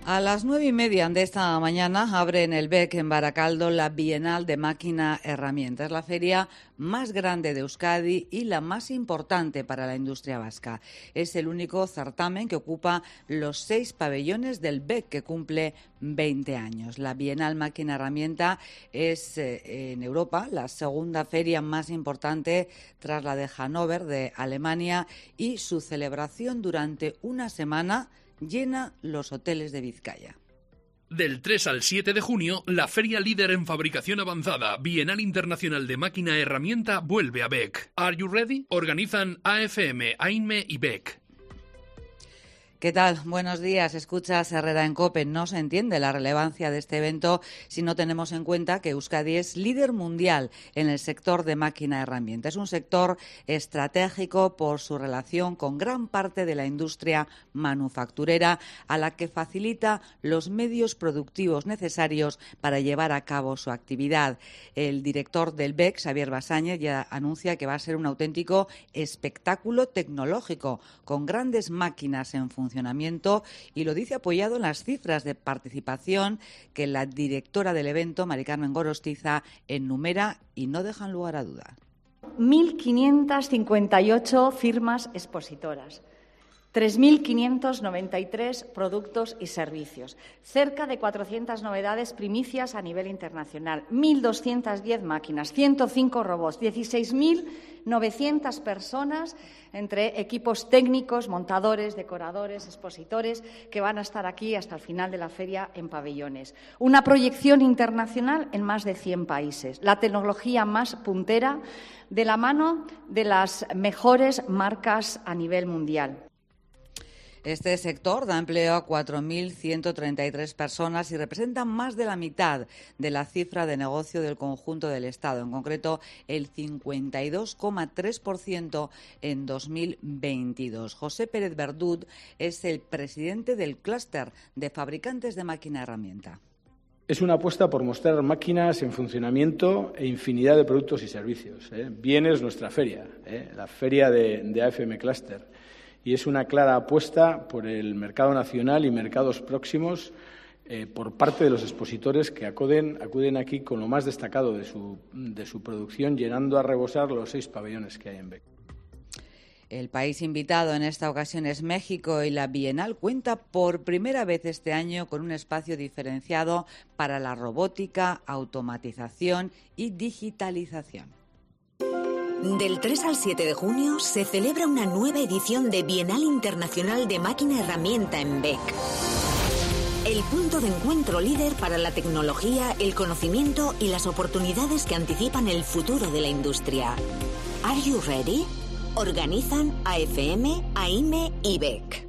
A las 9:30 de esta mañana abre en el BEC en Baracaldo la Bienal de Máquina Herramienta. Es la feria más grande de Euskadi y la más importante para la industria vasca. Es el único certamen que ocupa los 6 pabellones del BEC, que cumple 20 años. La Bienal Máquina Herramienta es en Europa la segunda feria más importante tras la de Hannover de Alemania, y su celebración durante una semana llena los hoteles de Vizcaya. Del 3 al 7 de junio, la feria líder en fabricación avanzada, Bienal Internacional de Máquina Herramienta, vuelve a BEC. ¿Are you ready? Organizan AFM, AINME y BEC. ¿Qué tal? Buenos días. Escuchas Herrera en COPE. No se entiende la relevancia de este evento si no tenemos en cuenta que Euskadi es líder mundial en el sector de máquina herramienta. Es un sector estratégico por su relación con gran parte de la industria manufacturera, a la que facilita los medios productivos necesarios para llevar a cabo su actividad. El director del BEC, Xavier Basáñez, ya anuncia que va a ser un auténtico espectáculo tecnológico, con grandes máquinas en funcionamiento, y lo dice apoyado en las cifras de participación que la directora del evento, Mari Carmen Gorostiza, enumera y no dejan lugar a dudas. 1.558 firmas expositoras, 3.593 productos y servicios, cerca de 400 novedades primicias a nivel internacional, 1.210 máquinas, 105 robots, 16.900 personas entre equipos técnicos, montadores, decoradores, expositores, que van a estar aquí hasta el final de la feria en pabellones. Una proyección internacional en más de 100 países. La tecnología más puntera de la mano de las mejores marcas a nivel mundial. Este sector da empleo a 4.133 personas y representa más de la mitad de la cifra de negocio del conjunto del Estado, en concreto el 52,3% en 2022. José Pérez Verdud es el presidente del clúster de fabricantes de máquina herramienta. Es una apuesta por mostrar máquinas en funcionamiento e infinidad de productos y servicios. Viene es nuestra feria, la feria de AFM Cluster. Y es una clara apuesta por el mercado nacional y mercados próximos por parte de los expositores que acuden aquí con lo más destacado de su producción, llenando a rebosar los 6 pabellones que hay en BEC. El país invitado en esta ocasión es México, y la Bienal cuenta por primera vez este año con un espacio diferenciado para la robótica, automatización y digitalización. Del 3 al 7 de junio se celebra una nueva edición de Bienal Internacional de Máquina Herramienta en BEC. El punto de encuentro líder para la tecnología, el conocimiento y las oportunidades que anticipan el futuro de la industria. ¿Are you ready? Organizan AFM, AINME y BEC.